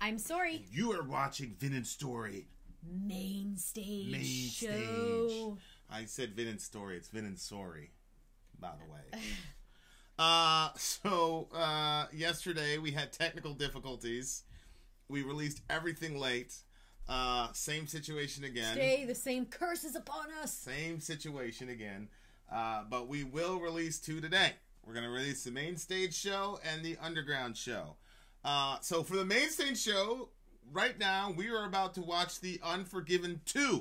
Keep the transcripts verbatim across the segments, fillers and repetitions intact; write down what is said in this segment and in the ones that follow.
I'm sorry. You are watching Vin and Story. Main stage Main show. stage. I said Vin and Story. It's Vin and Sorry, by the way. uh, so, uh, yesterday we had technical difficulties. We released everything late. Uh, same situation again. Stay, the same curse is upon us. Same situation again. Uh, but we will release two today. We're going to release the main stage show and the underground show. Uh, so for the main stage show, right now, we are about to watch the Unforgiven two.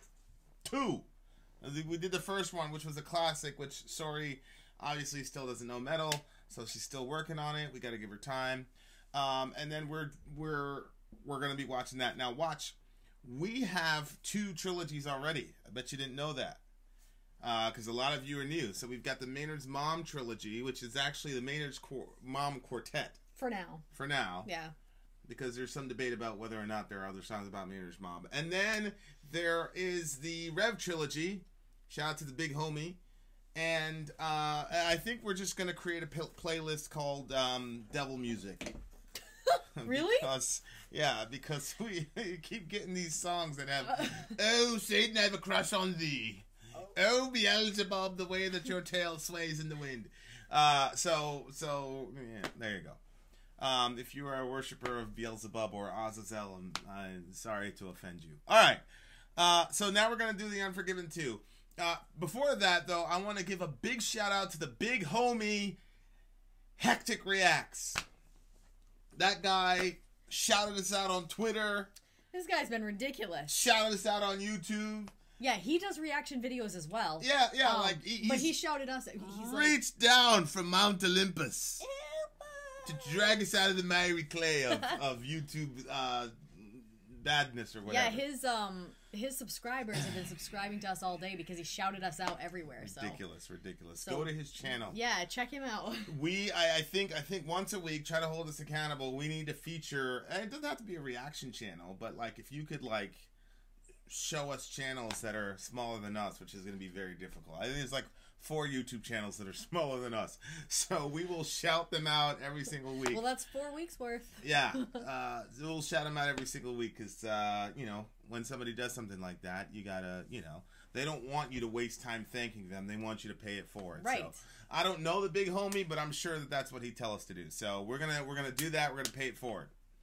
Two. We did the first one, which was a classic, which, sorry, obviously still doesn't know metal, so she's still working on it. We got to give her time. Um, and then we're we're we're going to be watching that. Now, watch. We have two trilogies already. I bet you didn't know that. Because uh, a lot of you are new. So we've got the Maynard's Mom trilogy, which is actually the Maynard's Qu- Mom Quartet. For now. For now. Yeah. Because there's some debate about whether or not there are other songs about Maynard's Mom. And then there is the Rev trilogy. Shout out to the big homie. And uh, I think we're just going to create a p- playlist called um, Devil Music. Really? Because, yeah, because we keep getting these songs that have, uh, oh, Satan, I have a crush on thee. Oh. oh, Beelzebub, the way that your tail sways in the wind. Uh, so, so, yeah, there you go. Um, if you are a worshiper of Beelzebub or Azazel, I'm, I'm sorry to offend you. All right. Uh, so now we're going to do the Unforgiven two. Uh, before that, though, I want to give a big shout out to the big homie, Hectic Reacts. That guy shouted us out on Twitter. This guy's been ridiculous. Shouted us out on YouTube. Yeah, he does reaction videos as well. Yeah, yeah, um, like he, but he shouted us. He's reached like, down from Mount Olympus to drag us out of the miry clay of, of YouTube uh, badness or whatever. Yeah, his um his subscribers have been subscribing to us all day because he shouted us out everywhere. Ridiculous, so. ridiculous. So, go to his channel. Yeah, check him out. We, I, I think, I think once a week, try to hold us accountable. We need to feature. And it doesn't have to be a reaction channel, but like if you could like show us channels that are smaller than us, which is going to be very difficult. I think there's like four YouTube channels that are smaller than us, so we will shout them out every single week. Well, that's four weeks worth. Yeah, uh, we'll shout them out every single week because uh, you know, when somebody does something like that, you gotta, you know, they don't want you to waste time thanking them. They want you to pay it forward. Right. So, I don't know the big homie, but I'm sure that that's what he'd tell us to do. So we're gonna we're gonna do that. We're gonna pay it forward.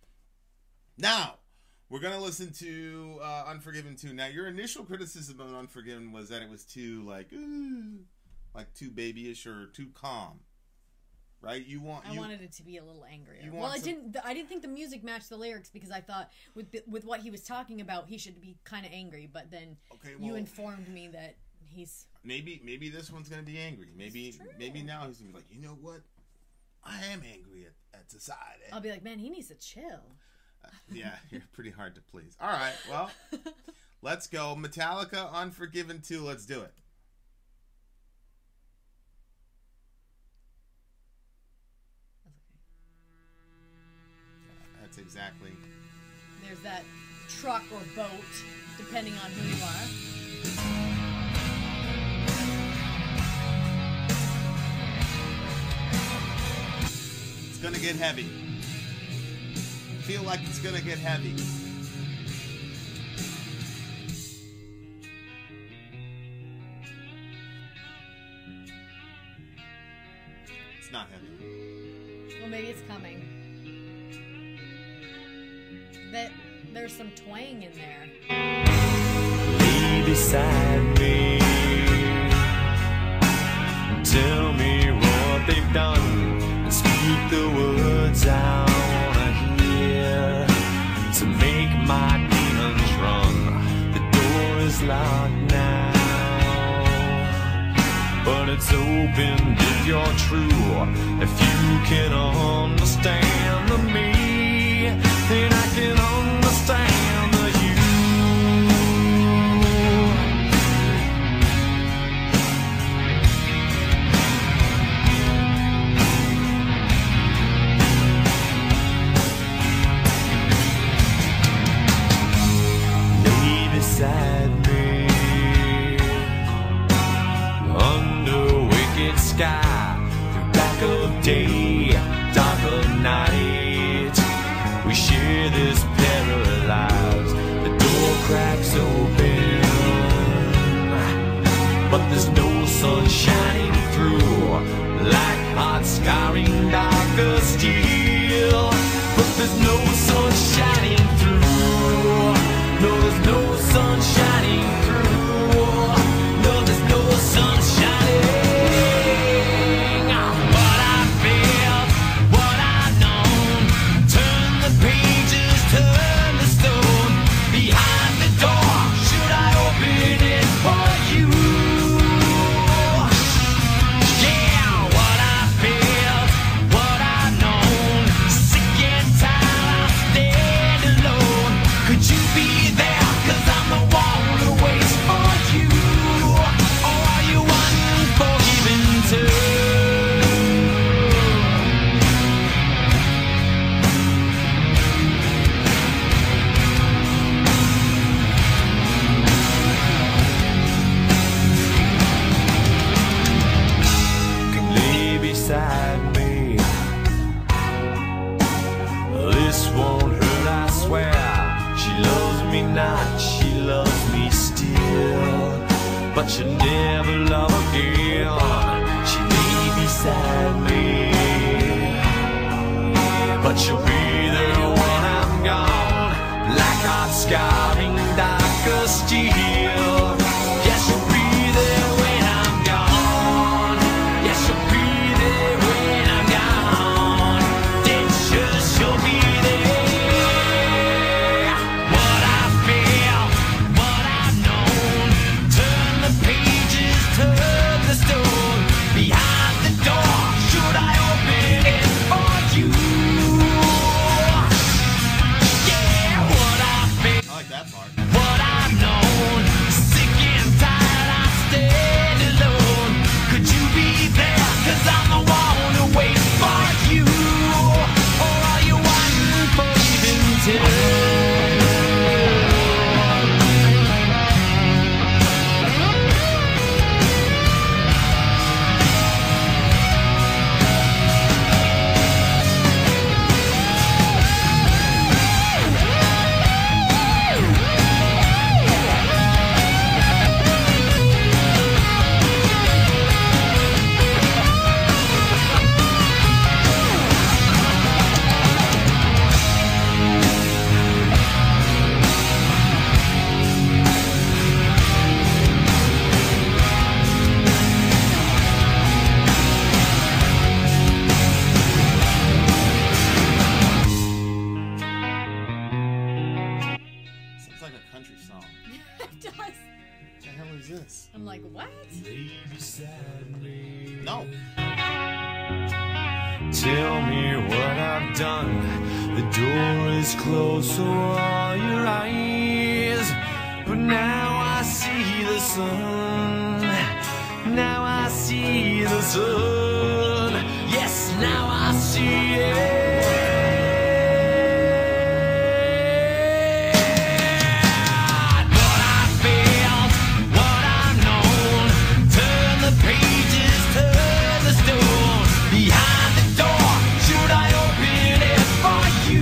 Now. We're going to listen to uh, Unforgiven two. Now, your initial criticism of Unforgiven was that it was too, like, ooh, like too babyish or too calm, right? You want. I you, wanted it to be a little angrier. You well, want I some... didn't. I didn't think the music matched the lyrics because I thought with with what he was talking about, he should be kind of angry. But then okay, well, you informed me that he's maybe maybe this one's going to be angry. Maybe maybe now he's going to be like, you know what? I am angry at, at society. I'll be like, man, he needs to chill. Yeah, you're pretty hard to please. All right, well, let's go. Metallica, Unforgiven two. Let's do it. That's exactly. There's that truck or boat, depending on who you are. It's gonna get heavy. Feel like it's gonna get heavy. It's not heavy. Well, maybe it's coming. That there's some twang in there. Lay beside me. Tell me what they've done and speak the words out. To make my demons run. The door is locked now, but it's open if you're true. If you can understand the me, then I can understand the you. Beside me, under wicked sky, through black of day, dark darker still. But there's no sun shining through. No, there's no sun shining through. No, there's no sun shining. What I felt, what I known. Turn the pages, turn the stone. Behind the door, should I open it for you? Yeah, what I felt, what I known. Sick and tired, I stand alone. Could you be there? Cause I'm the one who waits for you. Or are you unforgiven too? Can lay beside me. This won't hurt, I swear. She loves me not, she loves me still. But she'll never love again. She lay beside me. But she'll be there when I'm gone. Like hot scarring darker steel. Yes, she'll be there when I'm gone. Yes, she'll be there when I'm gone. Then sure she'll be there. What I feel, what I've known. Turn the pages, turn the stone. Behind the door, should I open it for you? Yeah, what I feel. I like that part. What I've known, sick and tired, I stand alone. Could you be there? Cause I'm the one who waits for you. Or are you unforgiven too? Sounds like a country song. It does. What the hell is this? I'm like, what? Lay beside me. No. Tell me what I've done. The door is closed, so are your eyes. But now I see the sun. Now I see the sun. Yes, now I see it. What I felt, what I've known. Turn the pages, turn the stone. Behind the door, should I open it for you?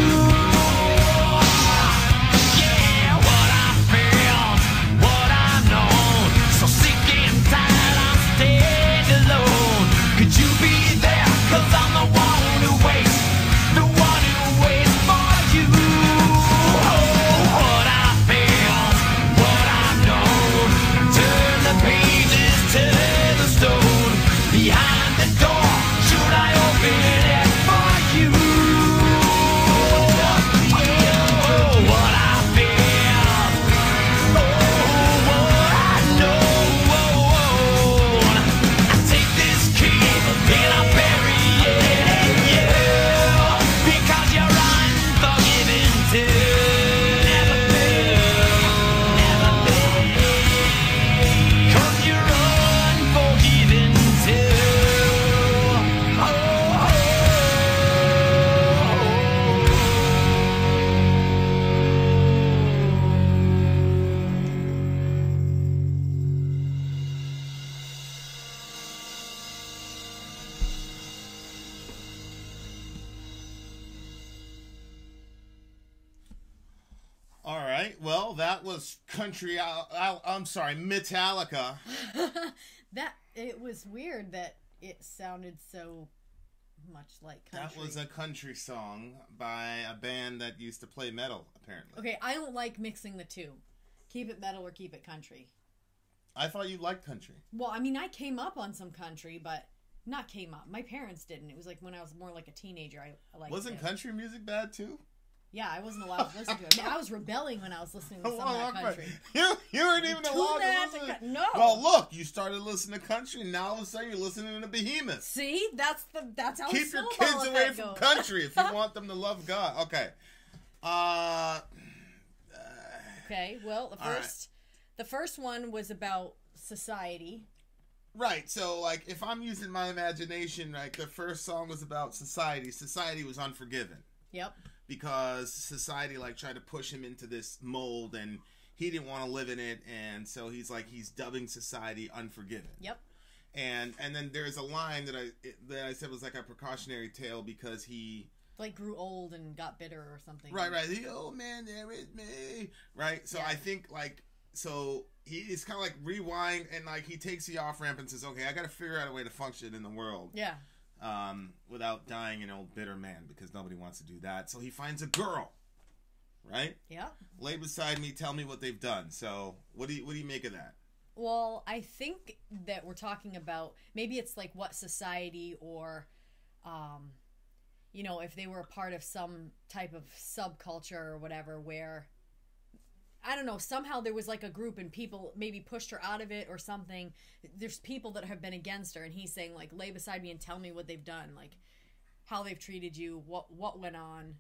Yeah, what I felt, what I've known. So sick and tired, I stand alone. Could you be there? Cause I'm the one who waits, the one who waits for you. Oh, what I felt, what I've known. Turn the pages, turn the stone. Behind the door, should I open it for you? Oh, what I feel, oh, what I know. I take this key and I bury it in you. Because you're unforgiven too. Never been, never been. Cause you're unforgiven too. Oh, oh, oh. All right. Well, that was country. Al- Al- I'm sorry, Metallica. That it was weird that it sounded so much like country. That was a country song by a band that used to play metal, apparently. Okay, I don't like mixing the two. Keep it metal or keep it country. I thought you liked country. Well, I mean, I came up on some country, but not came up. My parents didn't. It was like when I was more like a teenager. I, I liked Wasn't it. country music bad too? Yeah, I wasn't allowed to listen to it. I, mean, I was rebelling when I was listening to some of that country. You, you weren't even Too allowed bad to to listen. co- no. Well, look, you started listening to country, and now all of a sudden you're listening to Behemoth. See, that's the that's how Keep your snowball kids away effect from goes. country if you want them to love God. Okay. Uh, Okay, well, the All right. first the first one was about society. right. So, like, if I'm using my imagination, like, the first song was about society. Society was Unforgiven. Yep. Because society like tried to push him into this mold and he didn't want to live in it, and so he's like he's dubbing society Unforgiven. Yep. And and then there's a line that I that I said was like a precautionary tale because he Like grew old and got bitter or something. right right the old man there with me right. So Yeah. I think like so he's kind of like rewind and like he takes the off ramp and says, okay, I got to figure out a way to function in the world. Yeah. Um, without dying an old bitter man because nobody wants to do that. So he finds a girl, right? Yeah. Lay beside me, tell me what they've done. So what do you what do you make of that? Well, I think that we're talking about maybe it's like what society or, um, you know, if they were a part of some type of subculture or whatever where, I don't know, somehow there was like a group and people maybe pushed her out of it or something. There's people that have been against her and he's saying like, lay beside me and tell me what they've done, like how they've treated you, what what went on.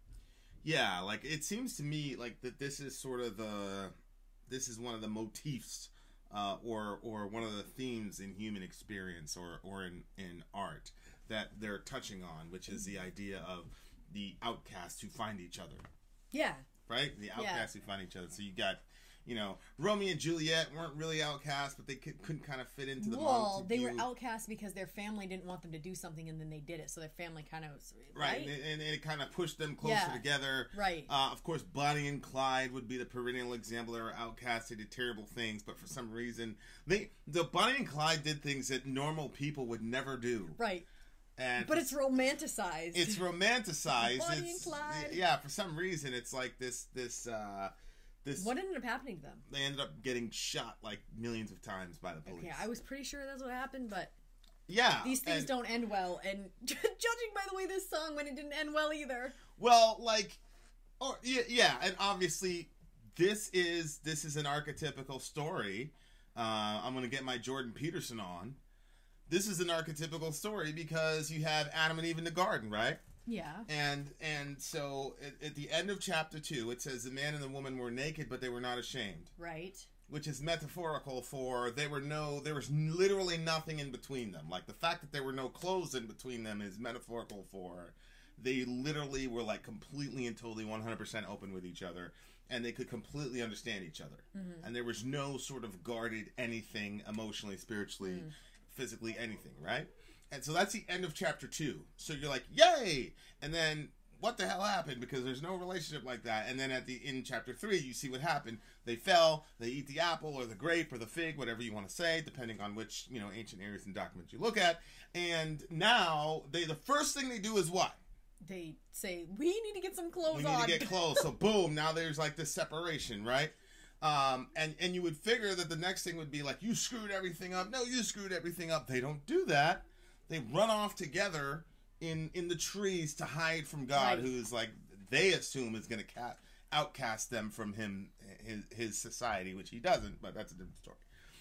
Yeah, like it seems to me like that this is sort of the this is one of the motifs uh, or or one of the themes in human experience or or in in art that they're touching on, which is the idea of the outcasts who find each other. Yeah. Right? The outcasts who find each other. So you got, you know, Romeo and Juliet weren't really outcasts, but they could, couldn't kind of fit into the Well, they Montague. were outcasts because their family didn't want them to do something and then they did it. So their family kind of was, Right, right? and, and it kind of pushed them closer Yeah. together. Right. Uh, of course, Bonnie and Clyde would be the perennial example. They were outcasts. They did terrible things, but for some reason, they the Bonnie and Clyde did things that normal people would never do. Right. And But it's romanticized. it's romanticized. Bonnie it's, and Clyde. Yeah, for some reason, it's like this this uh, this. What ended up happening to them? They ended up getting shot like millions of times by the police. Yeah, I was pretty sure that's what happened, but yeah, these things and- don't end well. And judging by the way this song went, it didn't end well either. Well, like, or yeah, yeah, and obviously, this is this is an archetypical story. Uh, I'm gonna get my Jordan Peterson on. This is an archetypical story because you have Adam and Eve in the garden, right? Yeah. And and so at, at the end of chapter two, it says the man and the woman were naked, but they were not ashamed, Right. which is metaphorical for they were no, there was literally nothing in between them. Like the fact that there were no clothes in between them is metaphorical for they literally were like completely and totally one hundred percent open with each other, and they could completely understand each other. Mm-hmm. And there was no sort of guarded anything emotionally, spiritually, Mm. physically, anything, right? And so that's the end of chapter two. So you're like, yay! And then what the hell happened? Because there's no relationship like that. And then at the in chapter three, you see what happened. They fell. They eat the apple or the grape or the fig, whatever you want to say, depending on which you know ancient areas and documents you look at. And now they the first thing they do is what? They say, we need to get some clothes We need on. to get clothes. So boom, now there's like this separation, right? Um, and, and you would figure that the next thing would be like, you screwed everything up. No, you screwed everything up. They don't do that. They run off together in, in the trees to hide from God, Right. who's like, they assume is going to ca- outcast them from him, his, his society, which he doesn't, but that's a different story.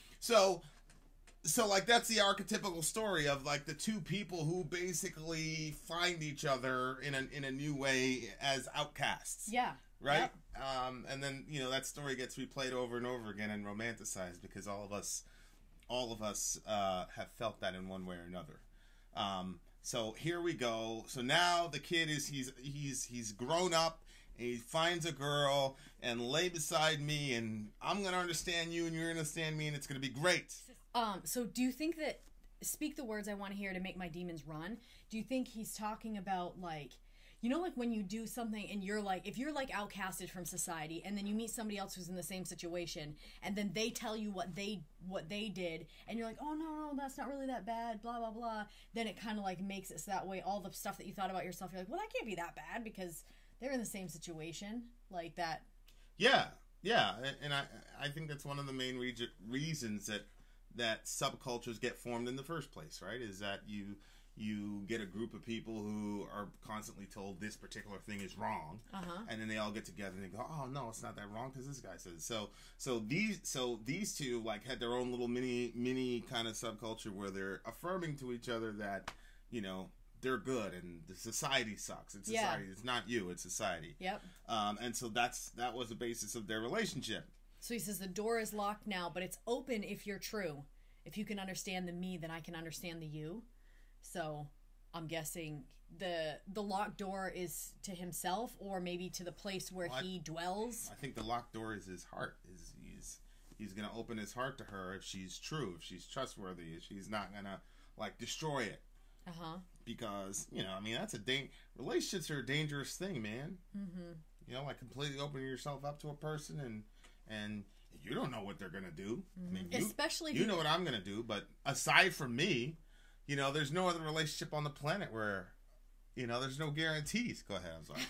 So, so like, that's the archetypical story of like the two people who basically find each other in a, in a new way as outcasts. Yeah. Right? Yep. Um, and then, you know, that story gets replayed over and over again and romanticized because all of us, all of us, uh, have felt that in one way or another. Um, so here we go. So now the kid is, he's, he's, he's grown up and he finds a girl and lay beside me and I'm going to understand you and you're going to understand me and it's going to be great. Um, so do you think that, speak the words I want to hear to make my demons run, do you think he's talking about like, you know, like when you do something and you're like, if you're like outcasted from society, and then you meet somebody else who's in the same situation, and then they tell you what they what they did, and you're like, oh no, no, that's not really that bad, blah blah blah. Then it kind of like makes it so that way all the stuff that you thought about yourself, you're like, well, that can't be that bad because they're in the same situation, like that. Yeah, yeah, and, and I I think that's one of the main re- reasons that that subcultures get formed in the first place, right? Is that you. You get a group of people who are constantly told this particular thing is wrong, uh-huh. and then they all get together and they go, "Oh no, it's not that wrong because this guy says it." So. So these, so these two like had their own little mini, mini kind of subculture where they're affirming to each other that, you know, they're good and the society sucks. It's society. Yeah. It's not you. It's society. Yep. Um, and so that's that was the basis of their relationship. So he says the door is locked now, but it's open if you're true. If you can understand the me, then I can understand the you. So I'm guessing the the locked door is to himself, or maybe to the place where well, he I, dwells. I think the locked door is his heart. Is he's he's gonna open his heart to her if she's true, if she's trustworthy, if she's not gonna like destroy it. Uh huh. Because you know, I mean, that's a dang relationships are a dangerous thing, man. Mm-hmm. You know, like completely opening yourself up to a person and and you don't know what they're gonna do. Mm-hmm. I mean, you, especially you know what I'm gonna do, but aside from me. You know, there's no other relationship on the planet where, you know, there's no guarantees. Go ahead, I'm sorry.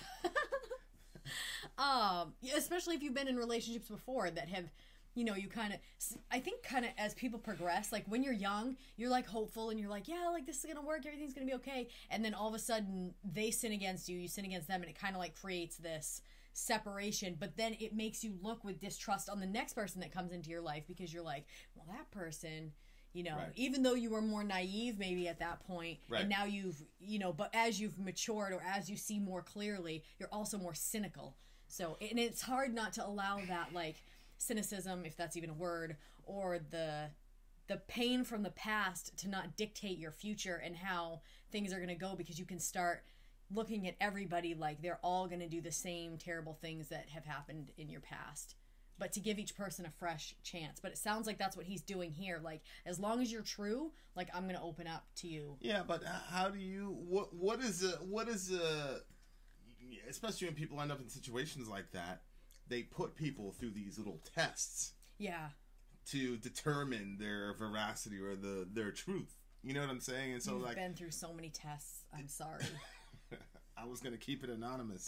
um, especially if you've been in relationships before that have, you know, you kind of, I think kind of as people progress, like when you're young, you're like hopeful and you're like, yeah, like this is going to work. Everything's going to be okay. And then all of a sudden they sin against you, you sin against them. And it kind of like creates this separation, but then it makes you look with distrust on the next person that comes into your life because you're like, well, that person... You know, right. even though you were more naive maybe at that point, right. and now you've, you know, but as you've matured or as you see more clearly, you're also more cynical. So, and it's hard not to allow that, like, cynicism, if that's even a word, or the the pain from the past to not dictate your future and how things are going to go, because you can start looking at everybody like they're all going to do the same terrible things that have happened in your past. But to give each person a fresh chance. But it sounds like that's what he's doing here. Like, as long as you're true, like, I'm going to open up to you. Yeah, but how do you, what, what is a, what is a, especially when people end up in situations like that, they put people through these little tests. Yeah. To determine their veracity or the their truth. You know what I'm saying? And so, You've like, been through so many tests. I'm sorry. I was going to keep it anonymous.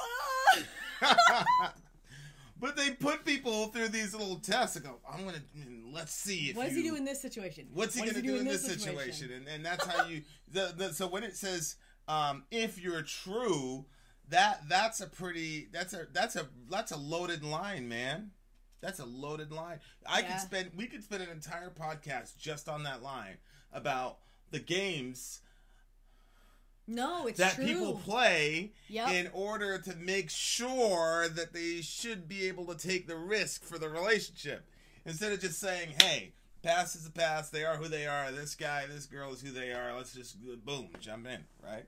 But they put people through these little tests and go, I'm going to, let's see if What does you, he do in this situation? What's he what going to do do in this this situation? situation? And and that's how you, the, the so when it says, um, if you're true, that that's a pretty, that's a, that's a, that's a loaded line, man. That's a loaded line. I yeah. could spend, we could spend an entire podcast just on that line about the games No, it's that true. people play yep. in order to make sure that they should be able to take the risk for the relationship. Instead of just saying, hey, past is the past, they are who they are, this guy, this girl is who they are, let's just, boom, jump in, right?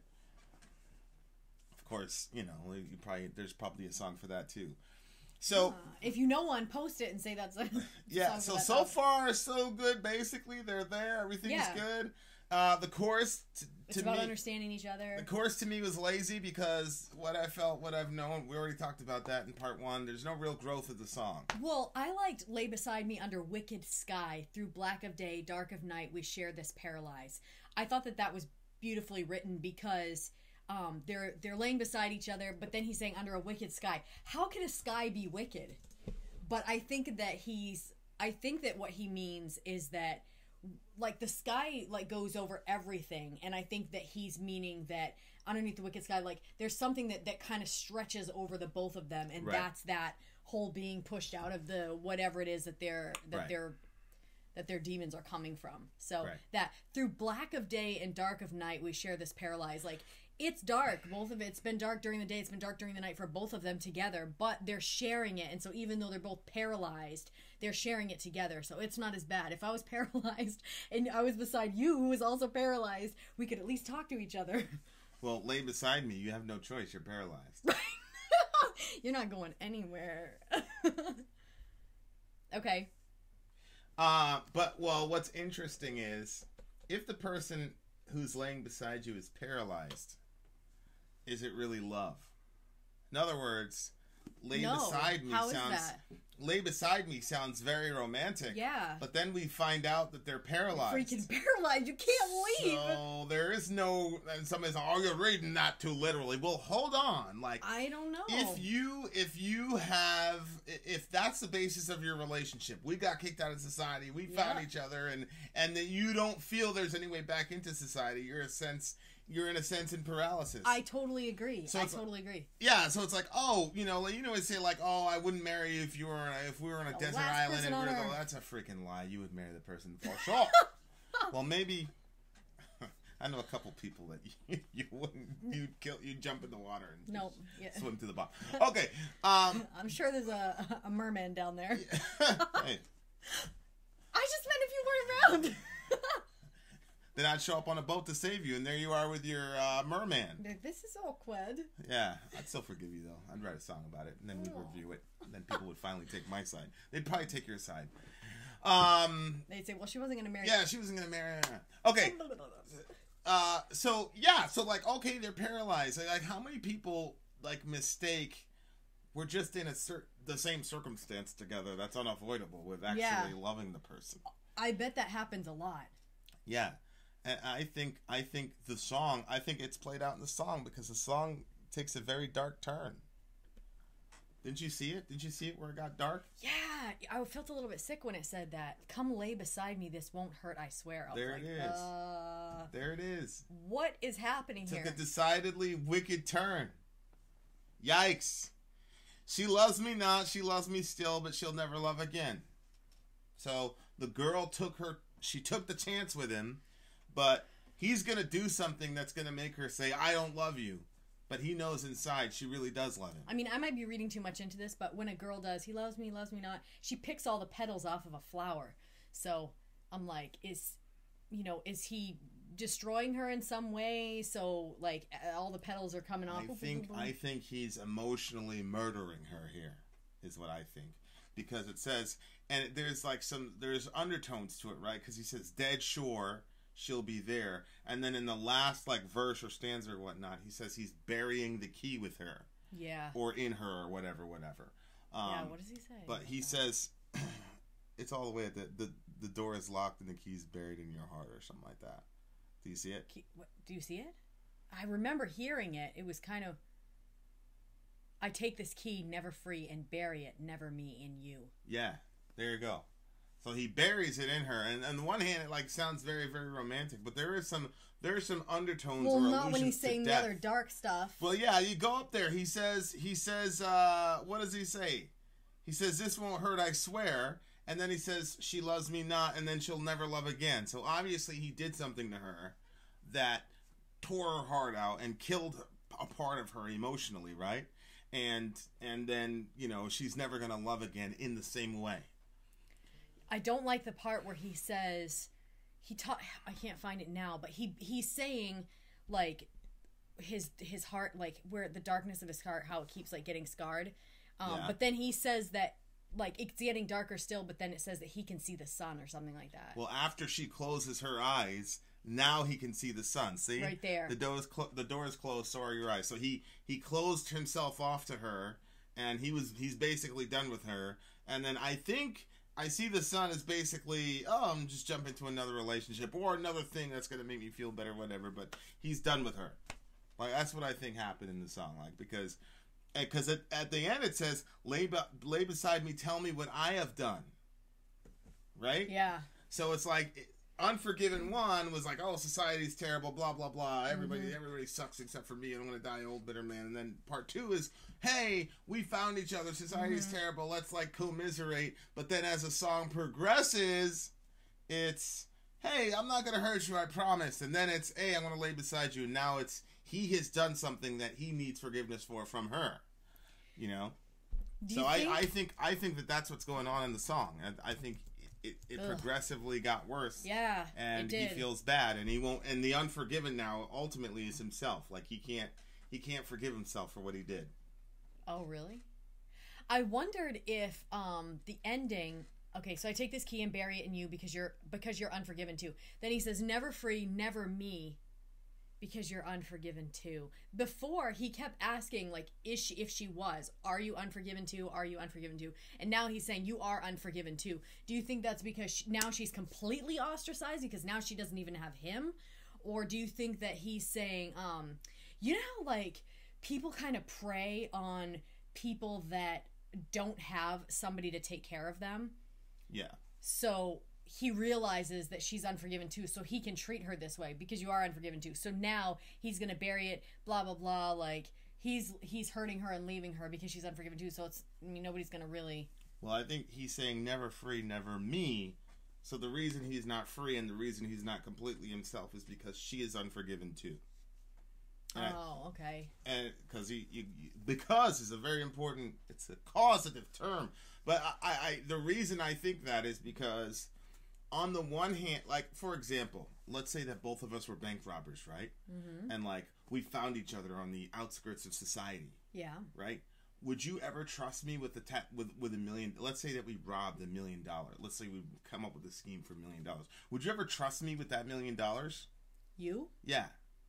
Of course, you know, you probably there's probably a song for that too. So, uh, if you know one, post it and say that's a yeah. So so song. far so good. Basically, they're there. Everything's yeah. good. Uh, the chorus t- it's to about me, understanding each other. The chorus to me was lazy because what I felt, what I've known, we already talked about that in part one. There's no real growth of the song. Well, I liked "Lay Beside Me Under Wicked Sky." Through black of day, dark of night, we share this paralyze. I thought that that was beautifully written because. Um, they're they're laying beside each other, but then he's saying under a wicked sky. How can a sky be wicked? But I think that he's I think that what he means is that like the sky like goes over everything, and I think that he's meaning that underneath the wicked sky, like there's something that, that kind of stretches over the both of them, and right. that's that whole being pushed out of the whatever it is that they're that right. they're that their demons are coming from. So right. that through black of day and dark of night we share this paralyze. Like it's dark. Both of it. It's been dark during the day. It's been dark during the night for both of them together. But they're sharing it. And so even though they're both paralyzed, they're sharing it together. So it's not as bad. If I was paralyzed and I was beside you who was also paralyzed, we could at least talk to each other. Well, lay beside me. You have no choice. You're paralyzed. Right. You're not going anywhere. Okay. Uh, but, well, what's interesting is if the person who's laying beside you is paralyzed, is it really love? In other words, lay No. beside me How is sounds that? lay beside me sounds very romantic. Yeah. But then we find out that they're paralyzed. Freaking paralyzed. You can't leave. So there is no, and somebody's like, oh, you're reading that too literally. Well, hold on. Like, I don't know. if you, if you have, if that's the basis of your relationship, we got kicked out of society, we found Yeah. each other, and, and that you don't feel there's any way back into society, you're a sense, you're in a sense in paralysis. I totally agree. So I it's like- totally agree. Yeah, so it's like, oh, you know, like, you know, they say like, oh, I wouldn't marry you if you were, if we were on a The desert last island, person and we on were, Earth. oh, that's a freaking lie. You would marry the person for sure. Well, maybe. I know a couple people that you, you wouldn't, you'd kill, you'd jump in the water and Nope. Yeah. swim to the bottom. Okay, um, I'm sure there's a, a merman down there. hey, I just meant if you weren't around. then I'd show up on a boat to save you, and there you are with your uh, merman. This is awkward. Yeah, I'd still forgive you though. I'd write a song about it, and then we'd Oh. review it. And then people would finally take my side. They'd probably take your side. Um, They'd say, well, she wasn't going to marry yeah, she wasn't gonna marry. Okay, uh, so yeah, so like, okay, they're paralyzed. Like, like, how many people like mistake? We're just in a cer- the same circumstance together. That's unavoidable with actually Yeah. loving the person. I bet that happens a lot. Yeah, and I think I think the song. I think it's played out in the song because the song takes a very dark turn. Didn't you see it? Did you see it where it got dark? Yeah, I felt a little bit sick when it said that. Come lay beside me, this won't hurt, I swear. I was There like, it is. Uh, There it is. what is happening Took here? a decidedly wicked turn. Yikes. She loves me not, she loves me still, but she'll never love again. So the girl took her, she took the chance with him, but he's going to do something that's going to make her say, I don't love you. But he knows inside she really does love him. I mean, I might be reading too much into this, but when a girl does, he loves me, loves me not, she picks all the petals off of a flower. So I'm like, is, you know, is he destroying her in some way? So like all the petals are coming off. I think I think he's emotionally murdering her here, is what I think. Because it says, and there's like some, there's undertones to it, right? Because he says, dead sure she'll be there. And then in the last like verse or stanza or whatnot, he says he's burying the key with her. Yeah. Or in her or whatever, whatever. Um, yeah, what does he say? But he says, it's all the way at the, the, the door is locked and the key's buried in your heart or something like that. Do you see it? Key- what, do you see it? I remember hearing it. It was kind of, I take this key, never free, and bury it, never me in you. Yeah, there you go. So he buries it in her, and on the one hand, it like sounds very, very romantic, but there is some there are some undertones. Well, or not when he's allusions to saying the death. other dark stuff. Well, yeah, you go up there. He says, he says, uh, what does he say? He says, "This won't hurt, I swear." And then he says, "She loves me not, and then she'll never love again." So obviously, he did something to her that tore her heart out and killed a part of her emotionally, right? And and then you know she's never gonna love again in the same way. I don't like the part where he says he taught. I can't find it now, but he he's saying like his his heart, like where the darkness of his heart, how it keeps like getting scarred. Um, Yeah. But then he says that like it's getting darker still, but then it says that he can see the sun or something like that. Well, after she closes her eyes, now he can see the sun. See, Right there. The door is clo- the door is closed. So are your eyes. So he he closed himself off to her, and he was he's basically done with her. And then I think I see the sun as basically, oh, I'm just jumping to another relationship or another thing that's gonna make me feel better, whatever. But he's done with her. Like that's what I think happened in the song, like because. Because at, at the end it says, lay, be, lay beside me, tell me what I have done. Right? Yeah. So it's like, Unforgiven one was like, oh, society's terrible, blah, blah, blah. Everybody Mm-hmm. everybody sucks except for me, and I'm going to die old, bitter man. And then part two is, hey, we found each other, society's Mm-hmm. terrible, let's like commiserate. But then as the song progresses, it's, hey, I'm not going to hurt you, I promise. And then it's, hey, I'm going to lay beside you. And now it's, he has done something that he needs forgiveness for from her. You know? Do so you I, think- I think I think that that's what's going on in the song. And I think it, it Ugh. progressively got worse. Yeah, And it he did. feels bad, and he won't. And the unforgiven now ultimately is himself. Like he can't he can't forgive himself for what he did. Oh, really? I wondered if um the ending. Okay, so I take this key and bury it in you because you're because you're unforgiven too. Then he says, "Never free, never me," because you're unforgiven too. Before, he kept asking, like, is she, if she was, are you unforgiven too? Are you unforgiven too? And now he's saying, you are unforgiven too. Do you think that's because she, now she's completely ostracized because now she doesn't even have him? Or do you think that he's saying, um, you know how, like, people kind of prey on people that don't have somebody to take care of them? Yeah. So he realizes that she's unforgiven too, so he can treat her this way because you are unforgiven too. So now he's gonna bury it, blah blah blah. Like he's he's hurting her and leaving her because she's unforgiven too. So it's I mean nobody's gonna really. Well, I think he's saying never free, never me. So the reason he's not free and the reason he's not completely himself is because she is unforgiven too. And oh, I, okay. And because he, you, you, because is a very important. It's a causative term, but I, I, the reason I think that is because, on the one hand, like for example, let's say that both of us were bank robbers, right? Mm-hmm. And like we found each other on the outskirts of society. Yeah. Right. Would you ever trust me with the ta- with with a million? Let's say that we robbed a million dollars. Let's say we come up with a scheme for a million dollars. Would you ever trust me with that million dollars? You? Yeah.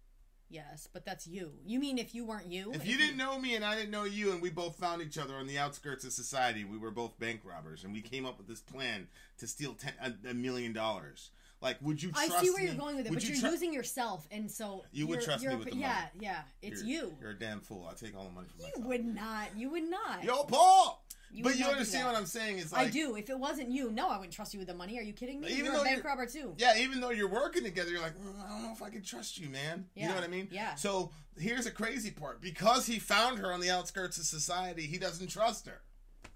Yes, but that's you. You mean if you weren't you? If, if you didn't know me and I didn't know you and we both found each other on the outskirts of society, we were both bank robbers and we came up with this plan to steal ten, a, a million dollars. Like, would you trust me? I see where you're going with it, would but you you're tr- using yourself, and so you would trust me with the money. Yeah, yeah, it's you're, you. You're a damn fool. I'll take all the money from myself. You would not. You would not. Yo, Paul! You but would you not do understand that. what I'm saying? Is like, I do. If it wasn't you, no, I wouldn't trust you with the money. Are you kidding me? Even You're though a bank you're- robber too. Yeah, even though you're working together, you're like, "Mm, I don't know if I can trust you, man. You Yeah, know what I mean? yeah. So here's the crazy part. Because he found her on the outskirts of society, he doesn't trust her.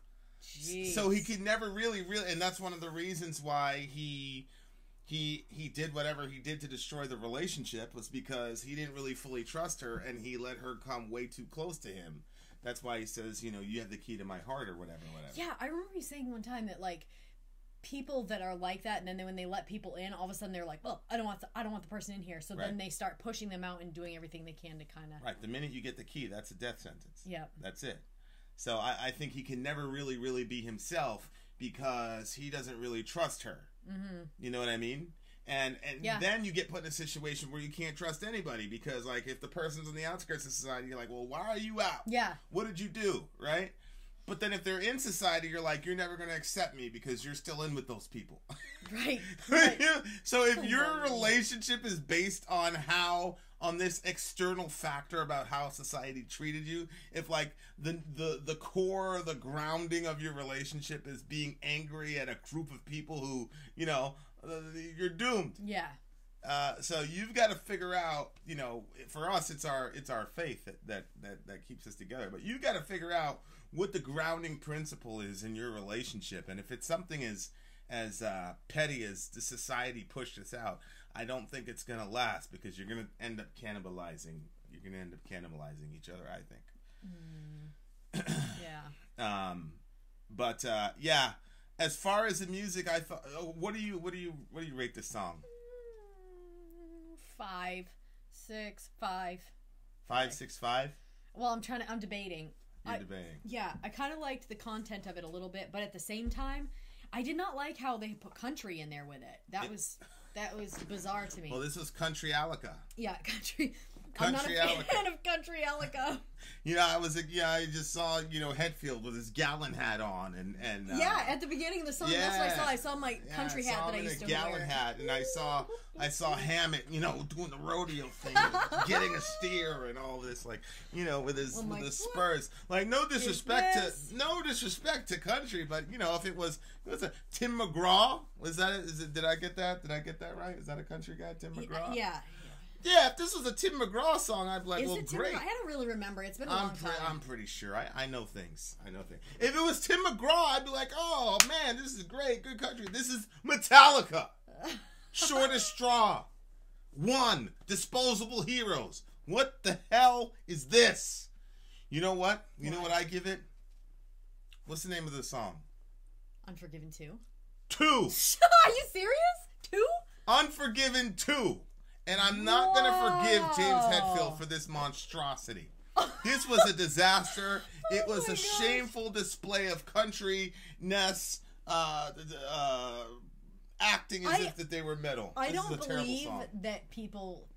Jeez. So he could never really, really, and that's one of the reasons why he he he did whatever he did to destroy the relationship was because he didn't really fully trust her, and he let her come way too close to him. That's why he says, you know, you have the key to my heart or whatever, whatever. Yeah, I remember you saying one time that like people that are like that, and then they, when they let people in, all of a sudden they're like, "Oh, I don't want the, I don't want the person in here." So Right. then they start pushing them out and doing everything they can to kind of. Right. The minute you get the key, that's a death sentence. Yeah. That's it. So I, I think he can never really, really be himself because he doesn't really trust her. Mm-hmm. You know what I mean? And and Yeah. then you get put in a situation where you can't trust anybody because, like, if the person's on the outskirts of society, you're like, well, why are you out? Yeah. What did you do? Right? But then if they're in society, you're like, you're never going to accept me because you're still in with those people. Right. right. So if your relationship is based on how, on this external factor about how society treated you, if like the the the core, the grounding of your relationship is being angry at a group of people who, you know, uh, you're doomed. Yeah. Uh, so you've got to figure out, you know, for us, it's our it's our faith that that that, that keeps us together. But you got to figure out what the grounding principle is in your relationship, and if it's something as as uh, petty as the society pushed us out, I don't think it's gonna last because you're gonna end up cannibalizing. You're gonna end up cannibalizing each other. I think. Mm. Yeah. Um, but uh, yeah, as far as the music, I thought. What do you what do you what do you rate this song? Five, six, five. Five, six, five. Well, I'm trying to. I'm debating. You're I, debating. Yeah, I kind of liked the content of it a little bit, but at the same time, I did not like how they put country in there with it. That It- was that was bizarre to me. Well, this was Country Alica. Yeah, country. I'm not a Country fan Alica. of country Alica. You know, I was like, yeah, I just saw, you know, Hetfield with his gallon hat on, and and uh, Yeah, at the beginning of the song, that's what I yeah. saw. I saw my yeah, country I saw hat him that I in used a to gallon wear. hat, and I saw I saw Hammett, you know, doing the rodeo thing, getting a steer and all this, like, you know, with his I'm with like, his what spurs. Like, no disrespect this? to no disrespect to country, but you know, if it was it was a Tim McGraw, was that it? Is it? Did I get that? Did I get that right? Is that a country guy, Tim McGraw? Yeah. Yeah, if this was a Tim McGraw song, I'd be like, Is well, it Tim great. McGraw? I don't really remember. It's been a I'm long pre- time. I'm pretty sure. I, I know things. I know things. If it was Tim McGraw, I'd be like, oh man, this is great, good country. This is Metallica. Shortest straw. One. Disposable Heroes. What the hell is this? You know what? You know what I give it? What's the name of the song? Unforgiven two. Two. Are you serious? Two? Unforgiven two. And I'm not going to forgive James Whoa. Hetfield for this monstrosity. This was a disaster. It was my a gosh. shameful display of countryness, uh, uh, acting as I- if that they were metal. I this don't is a terrible believe song. that people.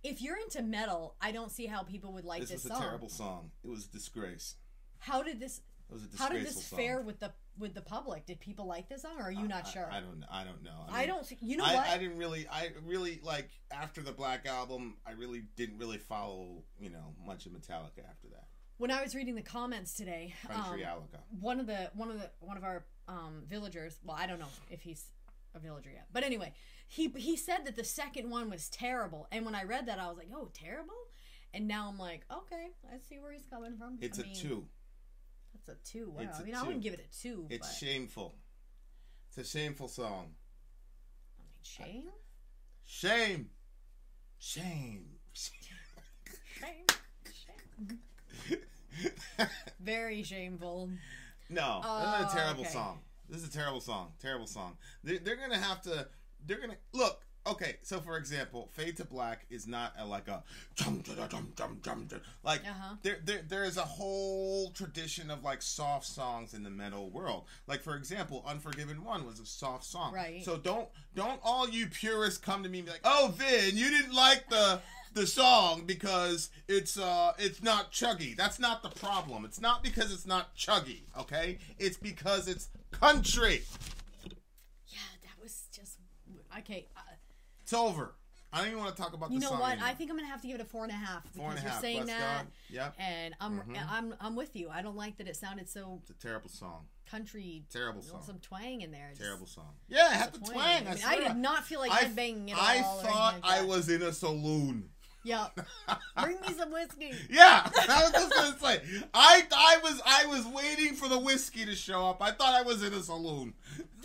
if you're into metal, I don't see how people would like This this, was a song. terrible song. It was a disgrace. How did this? It was a How disgraceful did this song. fare with the with the public? Did people like this song, or are you not I, sure? I, I don't. I don't know. I, mean, don't. You know I, what? I didn't really. I really like after the Black Album. I really didn't really follow. You know, much of Metallica after that. When I was reading the comments today, Country um, Alica. one of the one of the one of our um, villagers. Well, I don't know if he's a villager yet, but anyway, he he said that the second one was terrible. And when I read that, I was like, "Oh, terrible!" And now I'm like, "Okay, I see where he's coming from." It's I a mean, two. It's a two. Wow. It's a I mean, I two. wouldn't give it a two. It's but, shameful. It's a shameful song. I mean, shame. Shame. Shame. Shame. Shame. Very shameful. No, Oh, this is a terrible okay. song. This is a terrible song. Terrible song. They, they're gonna have to. They're gonna look. Okay, so for example, Fade to Black is not a, like a dum dum dum dum dum dum. Like Uh-huh. there, there, there is a whole tradition of like soft songs in the metal world. Like for example, Unforgiven One was a soft song. Right. So don't, don't all you purists come to me and be like, oh, Vin, you didn't like the the song because it's uh it's not chuggy. That's not the problem. It's not because it's not chuggy. Okay, it's because it's country. Yeah, that was just okay. Uh, It's over. I don't even want to talk about you the know song what? anymore. I think I'm gonna have to give it a four and a half because Four and a you're half. saying Let's that, go. Yep. and I'm Mhm. I'm I'm with you. I don't like that it sounded so It's a terrible song. country. Terrible you know, song. Some twang in there. Just Terrible song. Yeah, it had the twang. disappointing. I, I mean, swear. I did not feel like I, headbanging at I all. or thought anything like I that. was in a saloon. Yeah. Bring me some whiskey. Yeah, I was just gonna say. I I was I was waiting for the whiskey to show up. I thought I was in a saloon.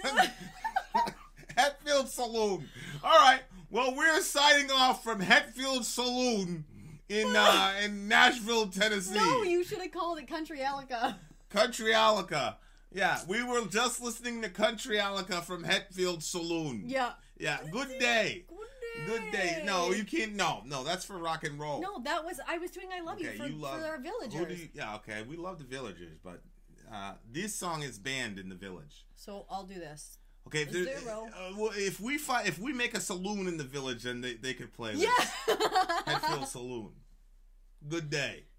Hetfield Saloon. All right. Well, we're signing off from Hetfield Saloon in uh, in Nashville, Tennessee. No, you should have called it Country Alica. Country Alica. Yeah, we were just listening to Country Alica from Hetfield Saloon. Yeah. Yeah. Good day. Good day. Good day. No, you can't. No, no, that's for rock and roll. No, that was I was doing I Love Okay, You for, you love for our who villagers. do you, yeah, okay. We love the Villagers, but uh, this song is banned in the Village. So I'll do this. Okay, if, there- Zero. uh, well, if we fi- if we make a saloon in the Village, then they, they could play this. Yeah. Hetfield Saloon. Good day.